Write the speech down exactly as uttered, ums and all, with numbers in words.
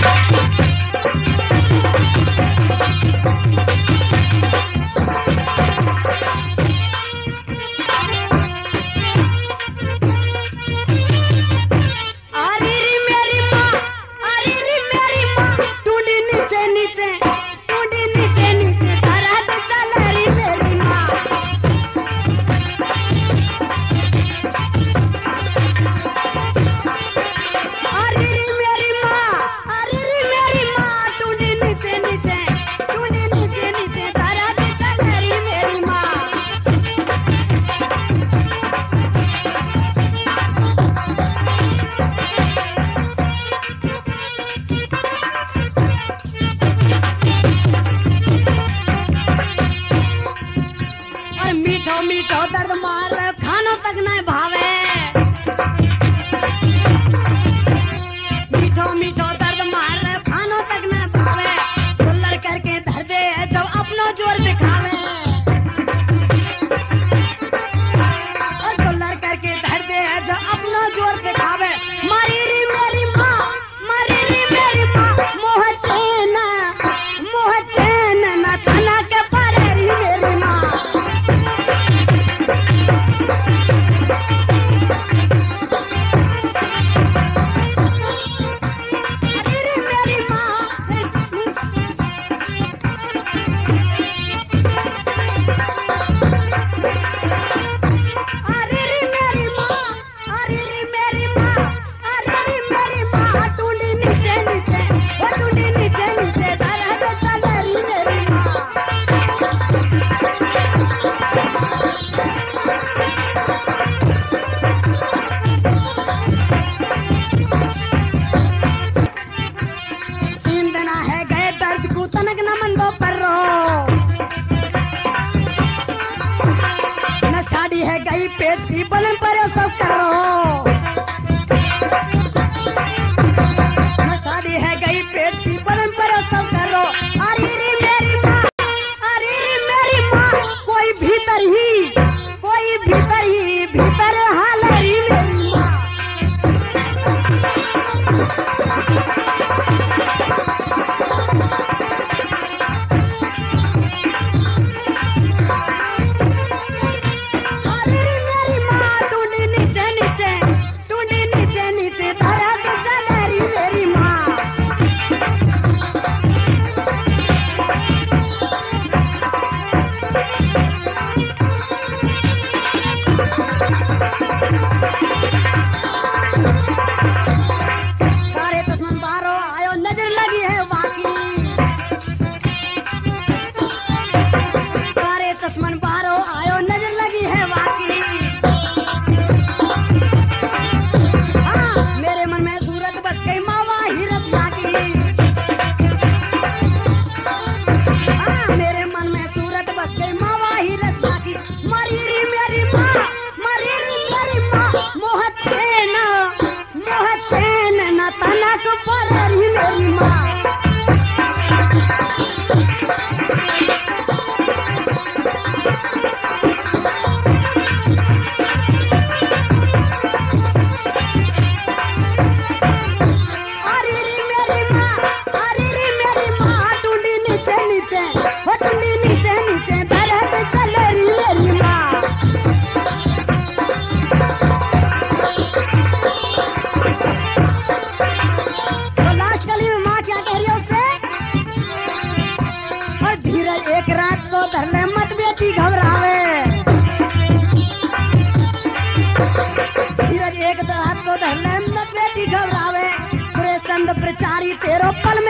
मीठो दर्द मार खानो तक न भावे, मीठो मीठो दर्द मार खानो तक न भावे, दुल्लर करके धर दे जब अपनो जोर दिखावे, और दुल्लर करके धर दे जब अपनो जोर दिखावे। मारी री मेरी माँ, मारी री मेरी माँ, मोह चैन मोह चैन न तना के पारे री मेरी माँ। तनक न मंदो पर्रो नष्टाड़ी है गई पेट की बलन पर सब करो, नष्टाड़ी है गई पेट की बलन पर सब करो। अरे रे मेरी माँ, अरे रे मेरी माँ, कोई भीतर ही कोई भीतर ही भीतर हाल री मेरी माँ। एक रात को धरले मत बेटी घबरावे, धीरज एक रात को धरले मत बेटी घबरावे। सुरेश चंद्र प्रचारी तेरो पल